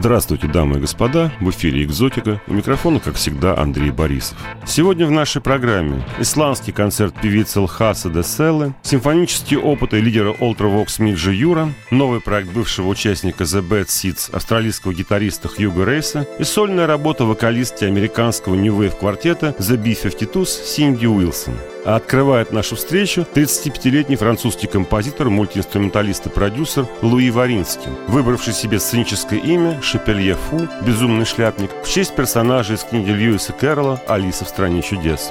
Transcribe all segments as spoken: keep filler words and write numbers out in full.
Здравствуйте, дамы и господа, в эфире «Экзотика», у микрофона, как всегда, Андрей Борисов. Сегодня в нашей программе исландский концерт певицы Лхаса де Селлы, симфонические опыты лидера Ultravox Миджи Юра, новый проект бывшего участника The Bad Seeds, австралийского гитариста Хьюго Рейса и сольная работа вокалистки американского New Wave квартета The би пятьдесят два Синди Уилсон. А открывает нашу встречу тридцатипятилетний французский композитор, мультиинструменталист и продюсер Луи Варинский, выбравший себе сценическое имя Шапелье Фу, безумный шляпник, в честь персонажа из книги Льюиса Кэрролла «Алиса в стране чудес».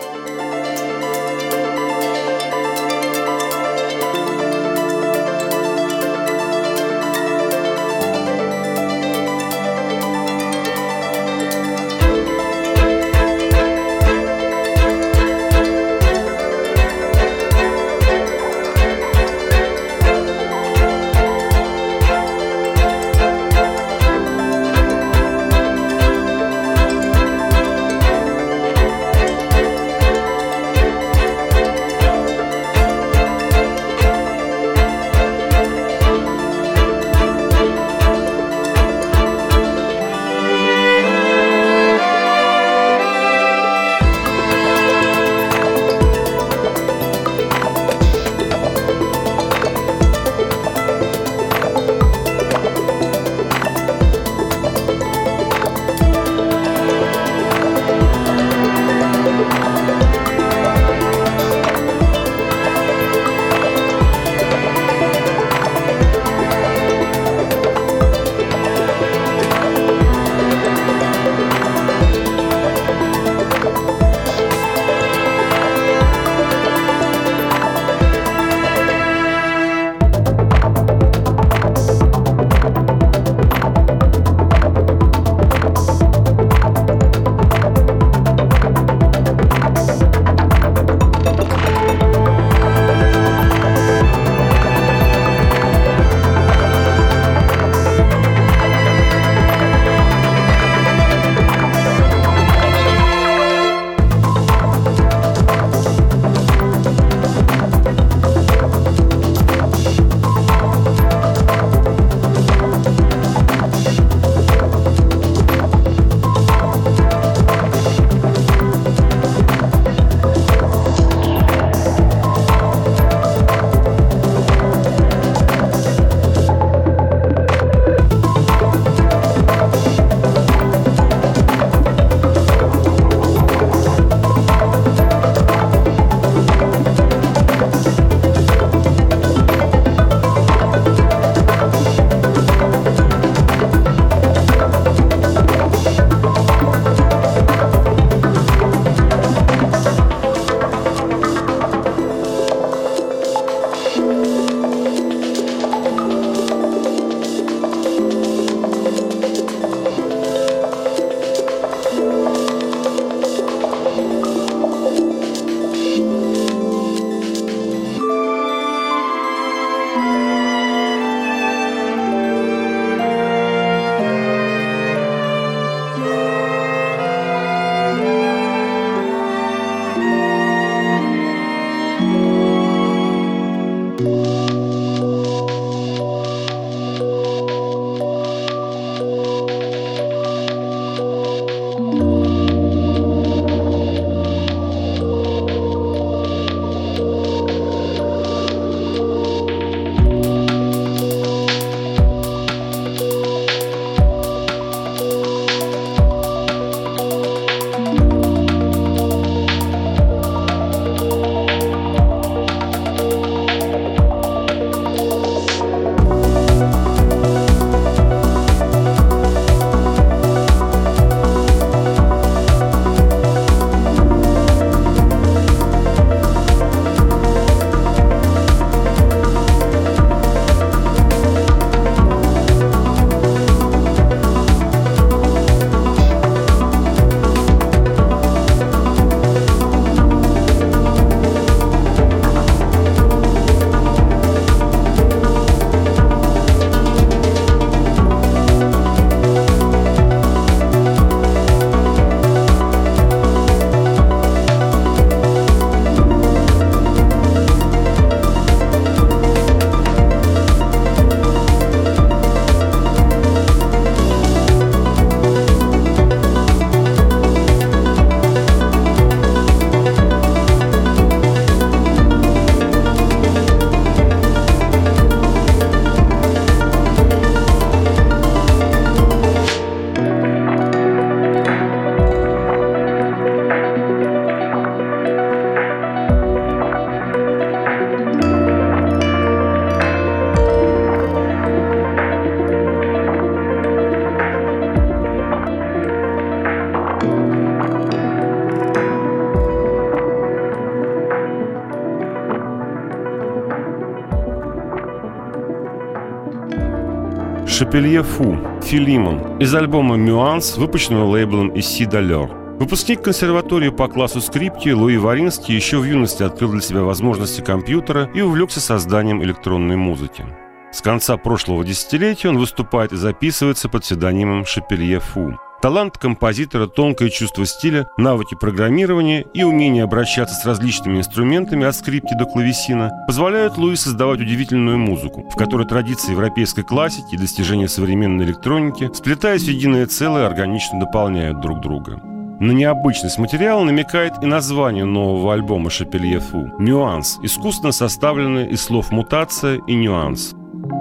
Шапелье Фу, Филимон из альбома «Нюанс», выпущенного лейблом «Ici d'ailleurs». Выпускник консерватории по классу скрипки Луи Варинский еще в юности открыл для себя возможности компьютера и увлекся созданием электронной музыки. С конца прошлого десятилетия он выступает и записывается под псевдонимом Шапелье Фу. Талант композитора, тонкое чувство стиля, навыки программирования и умение обращаться с различными инструментами от скрипки до клавесина позволяют Луи создавать удивительную музыку, в которой традиции европейской классики и достижения современной электроники, сплетаясь в единое целое, органично дополняют друг друга. На необычность материала намекает и название нового альбома Шапелье Фу «Нюанс», искусственно составленное из слов «мутация» и «нюанс».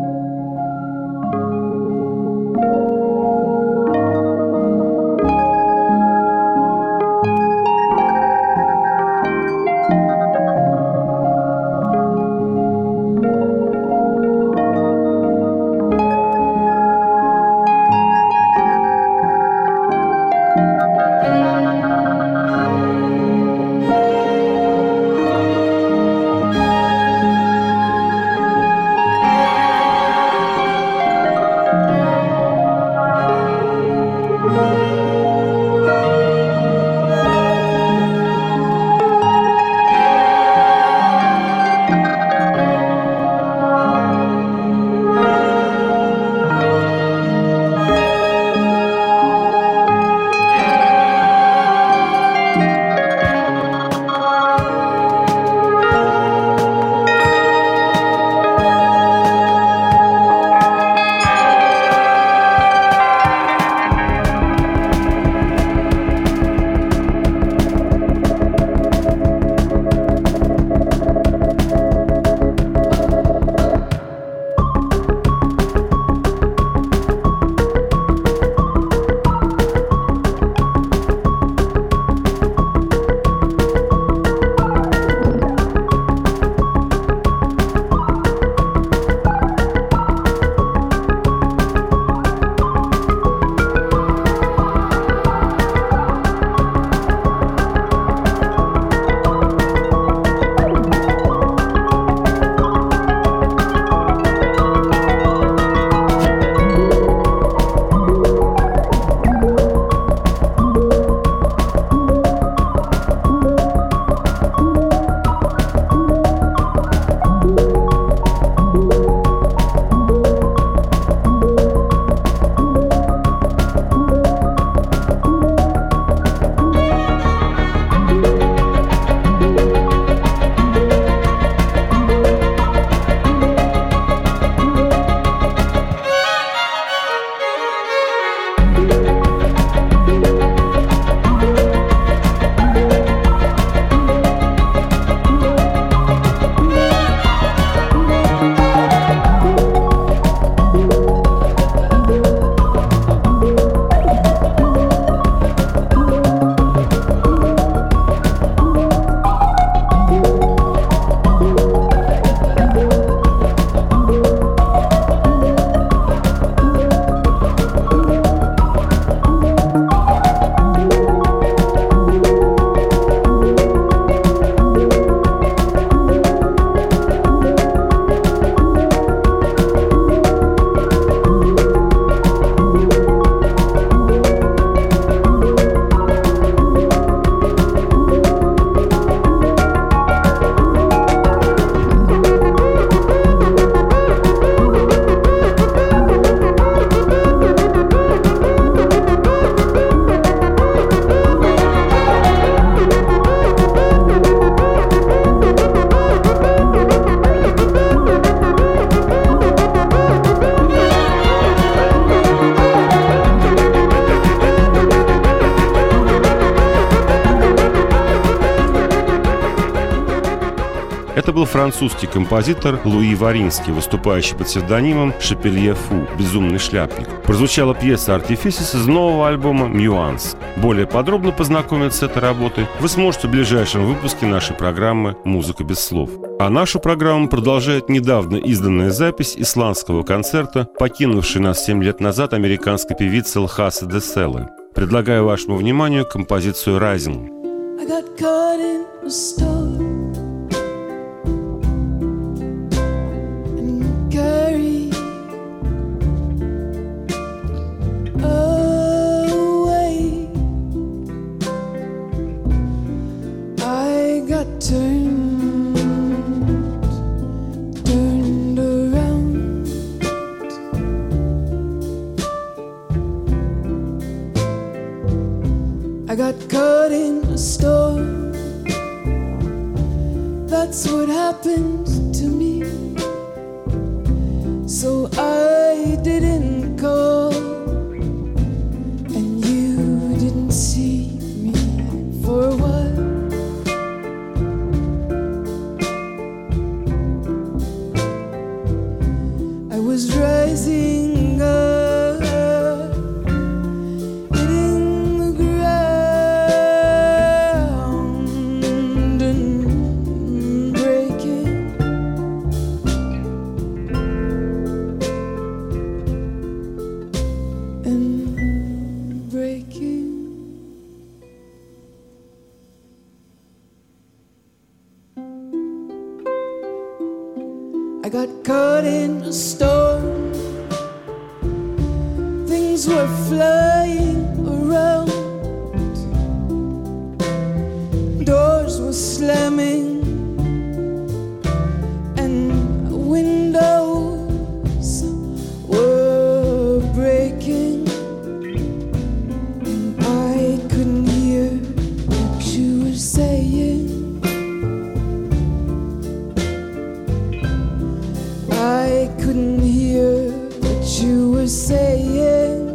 Это был французский композитор Луи Варинский, выступающий под псевдонимом Шапелье Фу, «Безумный шляпник». Прозвучала пьеса «Артифисис» из нового альбома «Нюанс». Более подробно познакомиться с этой работой вы сможете в ближайшем выпуске нашей программы «Музыка без слов». А нашу программу продолжает недавно изданная запись исландского концерта, покинувшей нас семь лет назад американской певицы Лхаса де Селы. Предлагаю вашему вниманию композицию «Rising». I got caught in a storm and carried in a storm. That's what happened to me. So I didn't call, and you didn't see me for a while. I was rising up, hitting the ground and breaking. And breaking. I got caught in a storm. Things were flying around. Doors were slamming and windows were breaking. And I couldn't hear what you were saying. I couldn't hear what you were saying.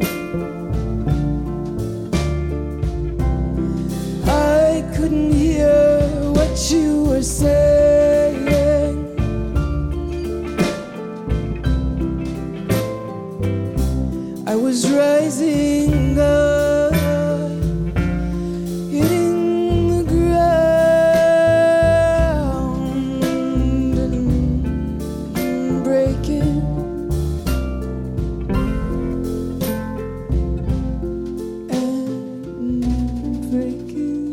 I couldn't hear what you were saying. I was rising up, hitting the ground and breaking. And breaking.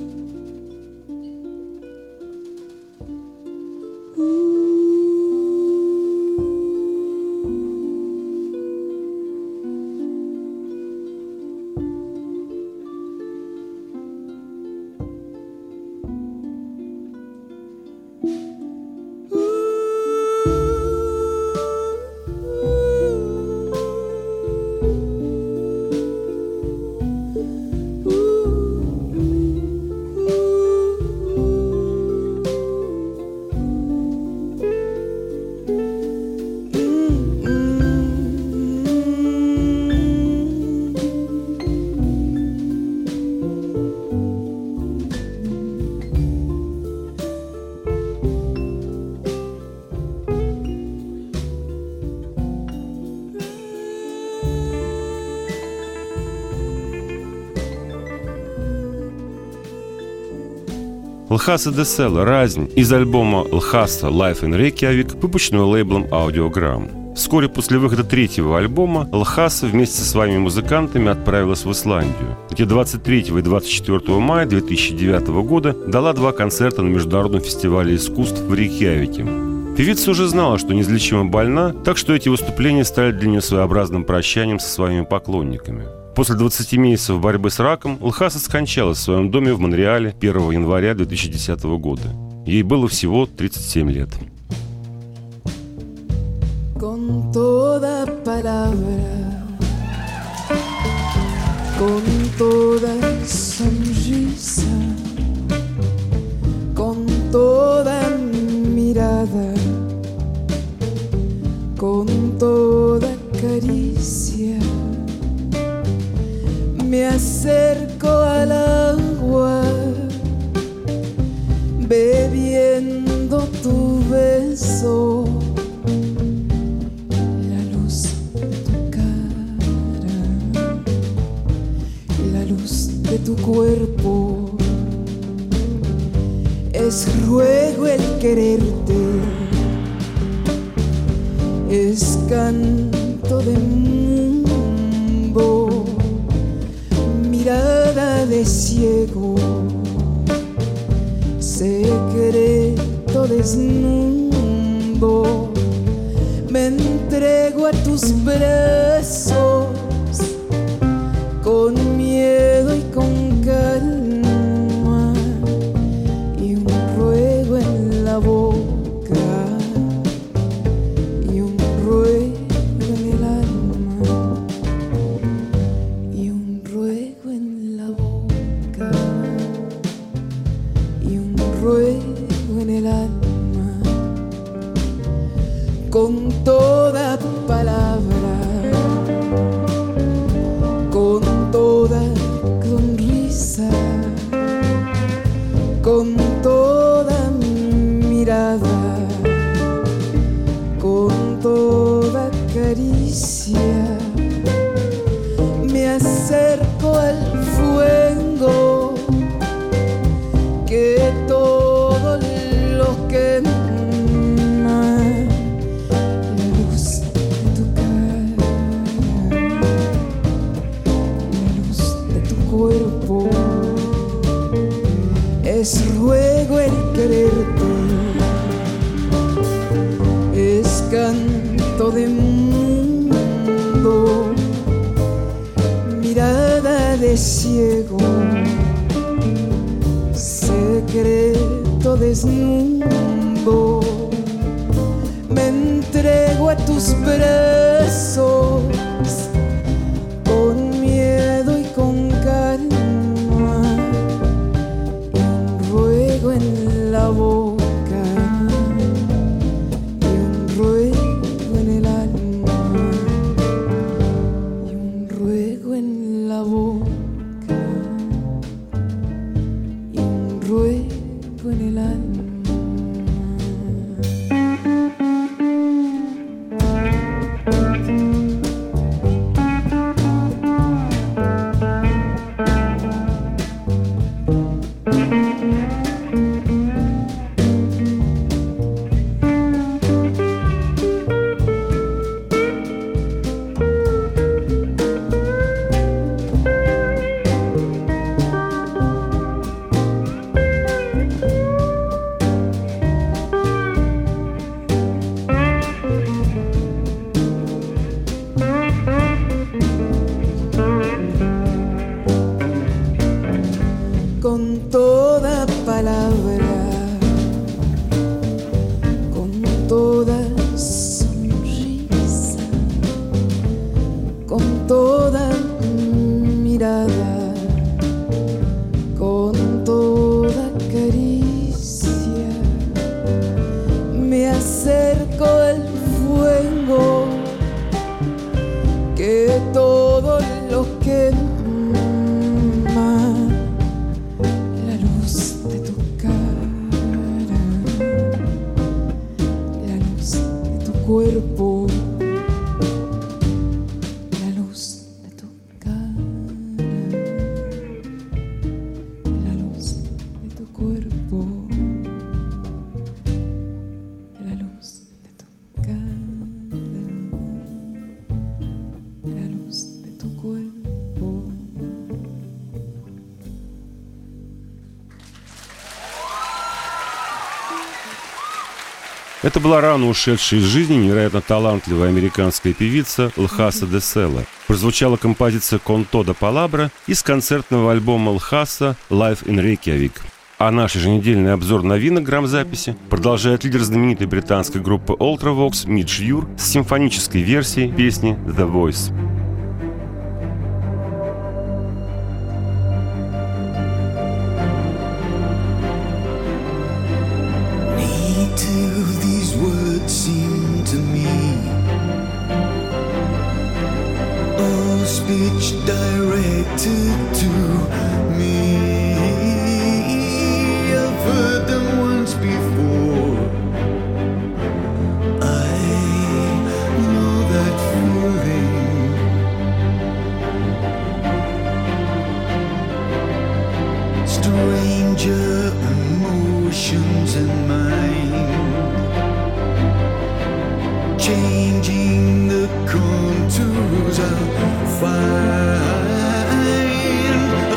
Лхаса де Селла «Разнь» из альбома Лхаса Life in Reykjavik, выпущенного лейблом Audiogram. Вскоре после выхода третьего альбома Лхаса вместе со своими музыкантами отправилась в Исландию, где двадцать третьего и двадцать четвёртого мая две тысячи девятого года дала два концерта на Международном фестивале искусств в Рейкьявике. Певица уже знала, что неизлечимо больна, так что эти выступления стали для нее своеобразным прощанием со своими поклонниками. После двадцати месяцев борьбы с раком Лхаса скончалась в своем доме в Монреале первого января две тысячи десятого года. Ей было всего тридцать семь лет. Con toda palabra, con toda sonrisa, con toda mirada, con toda caricia, me acerco al agua, bebiendo tu beso. De tu cuerpo es ruego el quererte, es canto de mundo, mirada de ciego, secreto desnudo. Me entrego a tus brazos con miedo y con calma, y un ruego en la boca, y un ruego en el alma, y un ruego en la boca. ruego en el alma, con toda palabra, con toda sonrisa, con toda mirada, con toda caricia, me acerco al fuego que todo lo quema, la luz de tu cara, la luz de tu cuerpo, es ruego el quererte, es canto de mundo, mirada de ciego, secreto desnudo, me entrego a tus brazos con miedo y con calma, y un ruego en la boca y un ruego en el alma, y un ruego en la boca y un ruego en el alma. Con toda palabra, con toda sonrisa, con toda mirada, con toda caricia, me acerco al fuego que todo lo quema, la luz de tu cara, la luz de tu cuerpo, la luz de tu cara, la luz de tu cuerpo, la luz de tu cara, la luz de tu cuerpo. Это была рано ушедшая из жизни невероятно талантливая американская певица Лхаса де Села. Прозвучала композиция «Con toda palabra» из концертного альбома Лхаса «Live in Reykjavik». А наш еженедельный обзор новинок грамзаписи продолжает лидер знаменитой британской группы Ultravox Мидж Юр с симфонической версией песни «The Voice». Seem to me all speech directed to me. I've heard them once before. I know that feeling. Stranger emotions in mind, changing the contours I'll find.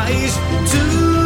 Christ to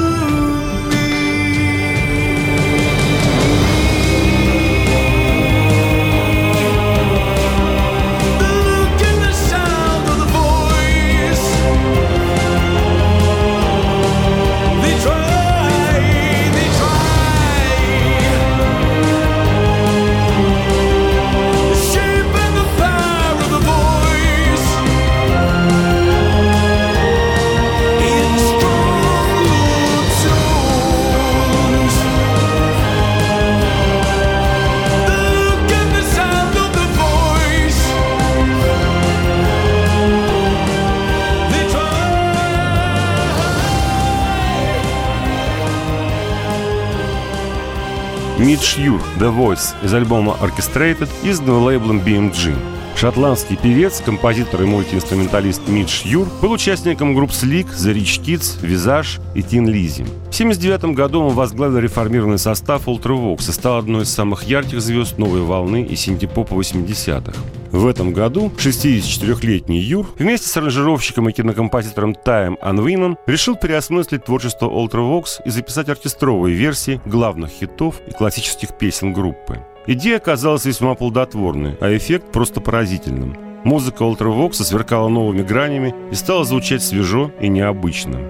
Мидж Юр, The Voice из альбома Orchestrated, изданного лейблом би эм джи. Шотландский певец, композитор и мультиинструменталист Мидж Юр был участником групп Sleek, The Rich Kids, Visage и Tin Lizzy. В семьдесят девятом году он возглавил реформированный состав Ultravox и стал одной из самых ярких звезд новой волны и синти-попа восьмидесятых. В этом году шестидесятичетырёхлетний Юр вместе с аранжировщиком и кинокомпозитором Таем Анвином решил переосмыслить творчество Ultravox и записать оркестровые версии главных хитов и классических песен группы. Идея оказалась весьма плодотворной, а эффект просто поразительным. Музыка Ultravox сверкала новыми гранями и стала звучать свежо и необычно.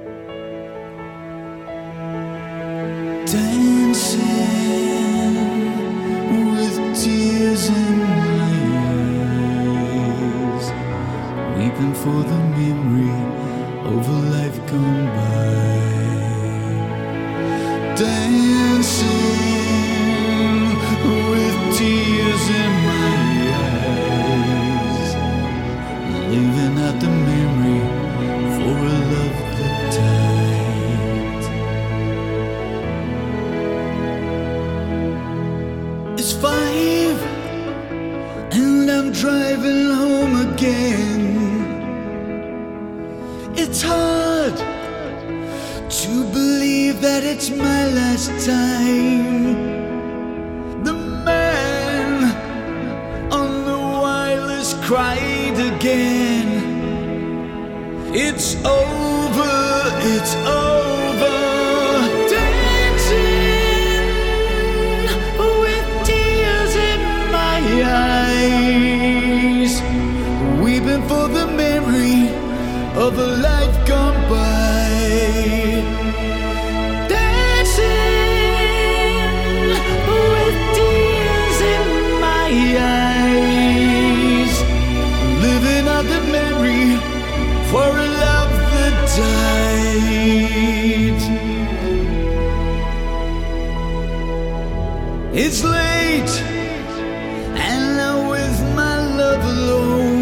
For the memory of a life gone by, dancing with tears in my eyes, living out the memory for a love that died. It's five and I'm driving home again. It's hard to believe that it's my last time. The man on the wireless cried again. It's over, it's over. Dancing with tears in my eyes, weeping for the memory of a life gone by, dancing with tears in my eyes, living out the memory for a love that died. It's late and I'm with my love alone.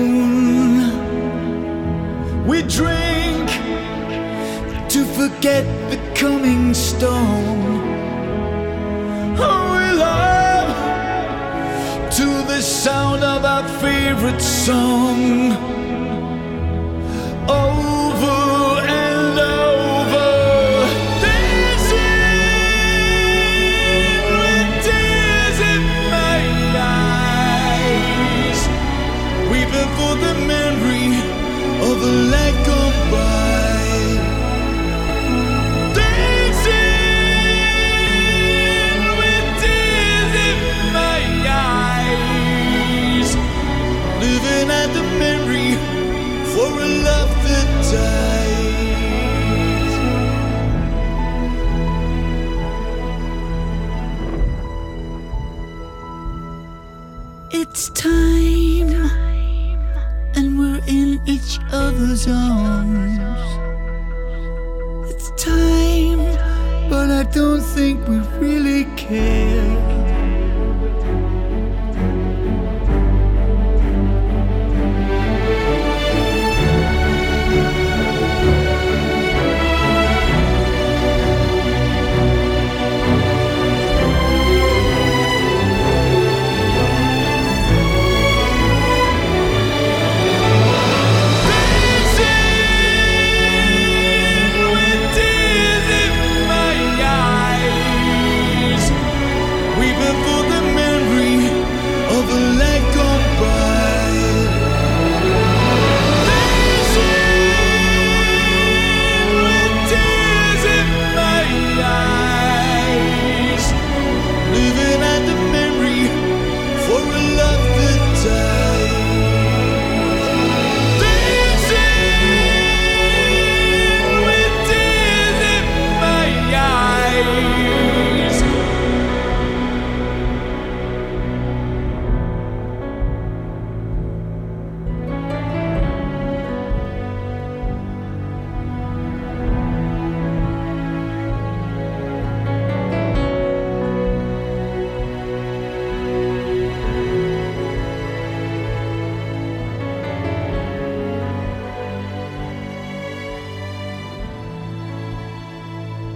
We drink to forget the coming storm. Oh, we love to the sound of our favorite song, over and over, dancing with tears in my eyes, weeping for the memory of a life gone by, dancing with tears in my eyes, living out the memory for a love that died. It's time, and we're in each other's arms. It's time, but I don't think we really care.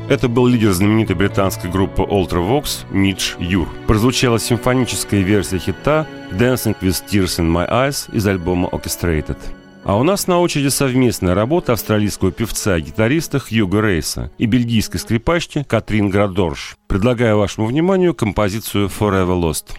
Это был лидер знаменитой британской группы Ultravox Мидж Юр. Прозвучала симфоническая версия хита «Dancing with Tears in My Eyes» из альбома Orchestrated. А у нас на очереди совместная работа австралийского певца и гитариста Хьюго Рейса и бельгийской скрипачки Катрин Градорш. Предлагаю вашему вниманию композицию «Forever Lost».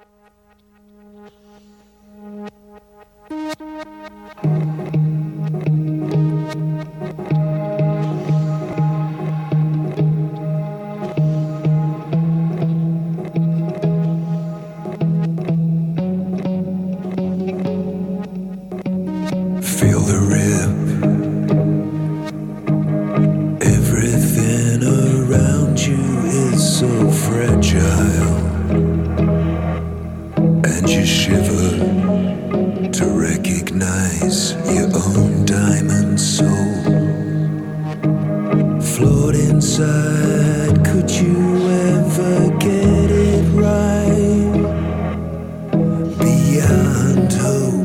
Feel the rip. Everything around you is so fragile, and you shiver to recognize your own diamond soul. Float inside, could you ever get it right? Beyond hope.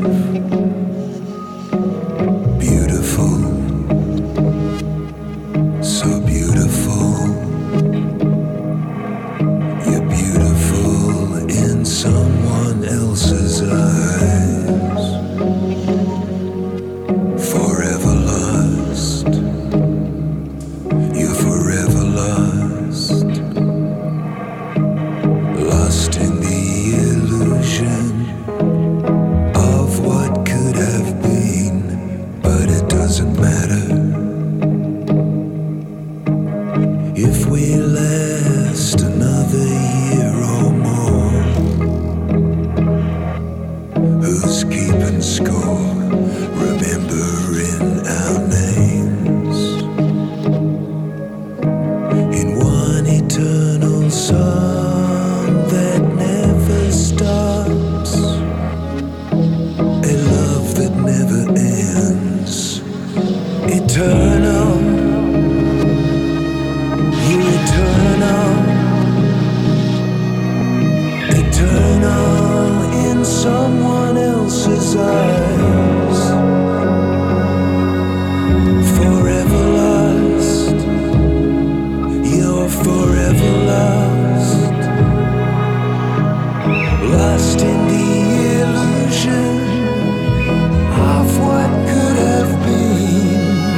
So beautiful, you're beautiful in someone else's eyes. Forever lost, you're forever lost. Lost in the illusion of what could have been, but it doesn't matter. If we last another year or more, who's keeping score, remembering our names in one eternal song that never stops, a love that never ends, eternal. Eternal in someone else's eyes. Forever lost, you're forever lost. Lost in the illusion of what could have been.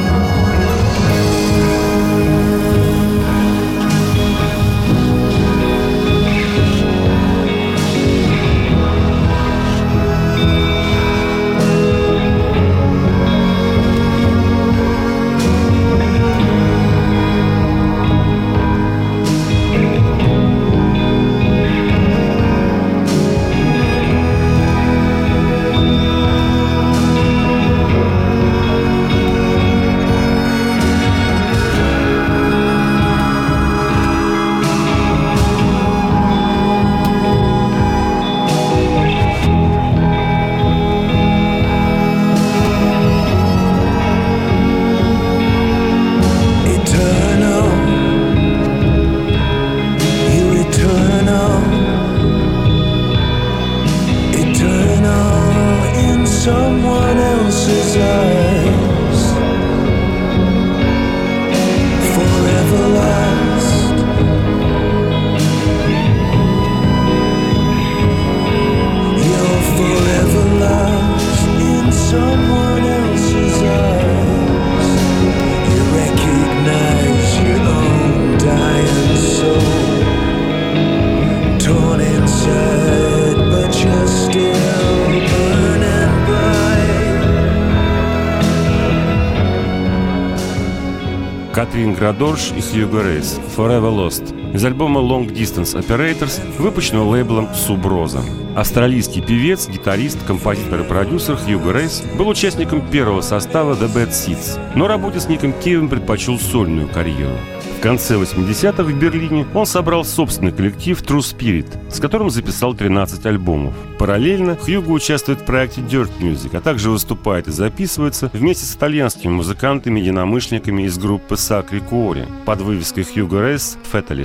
Катрин Градорш и Хьюго Рейс «Forever Lost» из альбома Long Distance Operators, выпущенного лейблом Sub Rosa. Австралийский певец, гитарист, композитор и продюсер Хьюго Рейс был участником первого состава The Bad Seeds, но работе с Ником Кейвом предпочел сольную карьеру. В конце восьмидесятых в Берлине он собрал собственный коллектив True Spirit, с которым записал тринадцать альбомов. Параллельно Хьюго участвует в проекте Dirt Music, а также выступает и записывается вместе с итальянскими музыкантами-единомышленниками из группы Sacri Cuore под вывеской Хьюго Рейс Fatalists.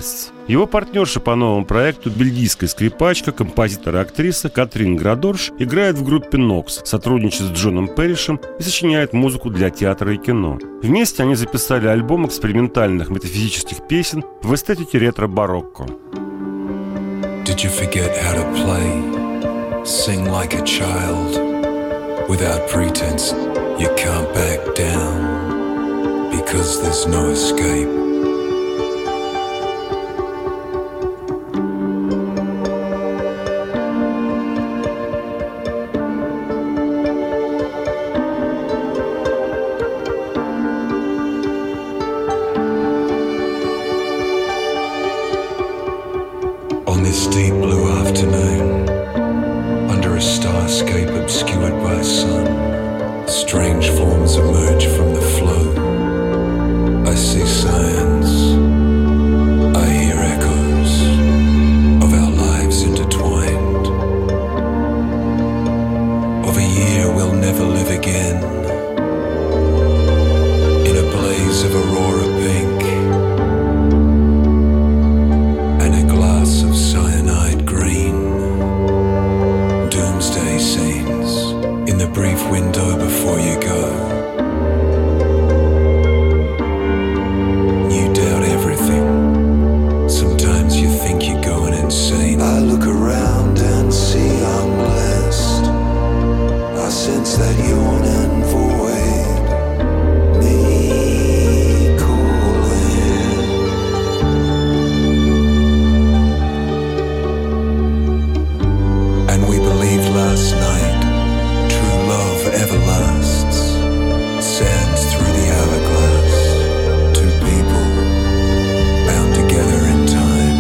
Его партнерша по новому проекту, бельгийская скрипачка, композитор и актриса Катрин Градорш, играет в группе Нокс, сотрудничает с Джоном Пэришем и сочиняет музыку для театра и кино. Вместе они записали альбом экспериментальных метафизических песен в эстетике ретро-барокко. Did you forget how to play? Sing like a child. Without pretense, you can't back down. Because there's no escape. On this deep blue afternoon, under a starscape obscured by sun, strange forms emerge from the flow. I see signs, I hear echoes of our lives intertwined, of a year we'll never live again, in a blaze of aurora pink, and a glass of cyanide green. Doomsday scenes in the brief window before you go. You doubt everything. Sometimes you think you're going insane. I look around and see I'm blessed. I sense that yawning void, me calling. And we believed last night true love everlasts, sands through the hourglass. Two people bound together in time,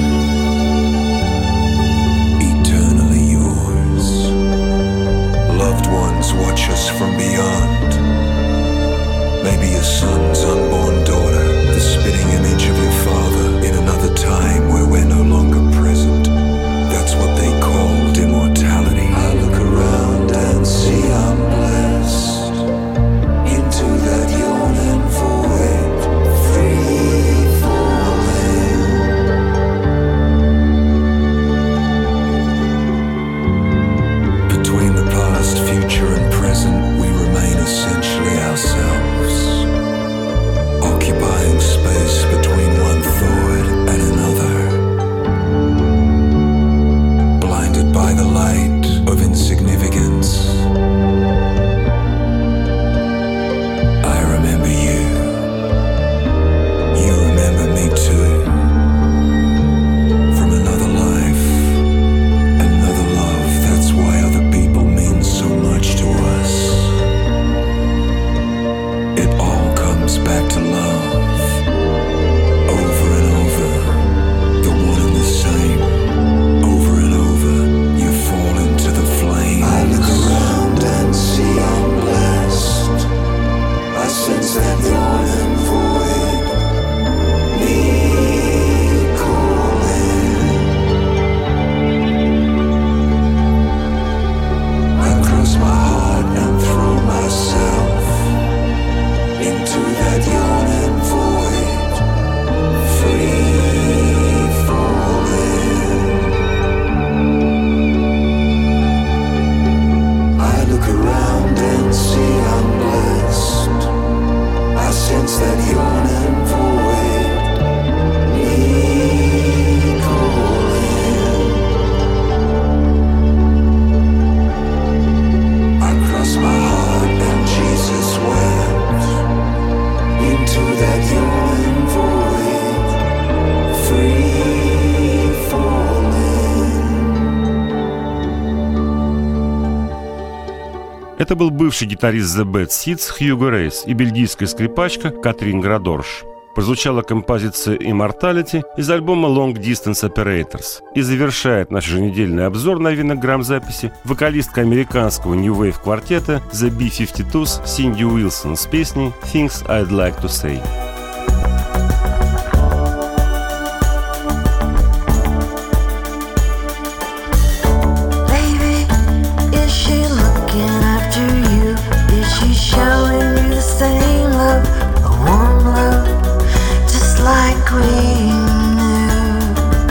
eternally yours. Loved ones watch us from beyond. Maybe your son's unborn daughter, the spitting image of your father in another time where we're no longer present. That's what they called immortality. I look around and see I'm blessed. Into that yawning void, free falling. Between the past, future and present, we remain essentially ourselves, occupying space between one thought and another, blinded by the light of insignificance. I remember you. You remember me too. From another life, another love. That's why other people mean so much to us. It all comes back to love. Over and over, the one and the same. Over and over, you fall into the flames. I look around and see I'm blessed. I sense that yawning void, me calling. I cross my heart and throw myself into that yawning void, free falling. I look around and see I'm blessed. I sense that yawning void, me calling. I cross my heart and Jesus wept into that yawning void, free falling. Это был бывший гитарист The Bad Seeds Хьюго Рейс и бельгийская скрипачка Катрин Градорш. Прозвучала композиция Immortality из альбома Long Distance Operators. И завершает наш еженедельный обзор новинок грамзаписи вокалистка американского New Wave квартета The би фифти ту's Синди Уилсон с песней Things I'd Like to Say. Baby, is she looking after you? Is she showing you the same love, a warm love, just like we knew?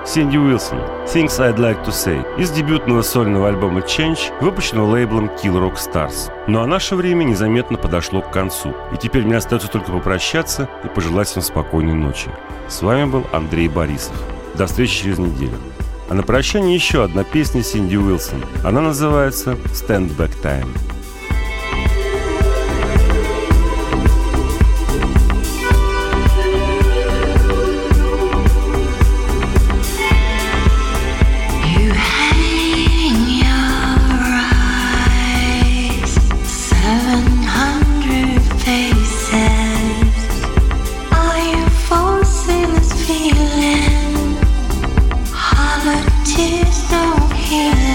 Синди Уилсон, Things I'd Like to Say, из дебютного сольного альбома Change, выпущенного лейблом Kill Rock Stars. Ну а наше время незаметно подошло к концу, и теперь мне остается только попрощаться и пожелать всем спокойной ночи. С вами был Андрей Борисов. До встречи через неделю. А на прощание еще одна песня Синди Уилсон. Она называется «Stand Back Time». Tears don't heal.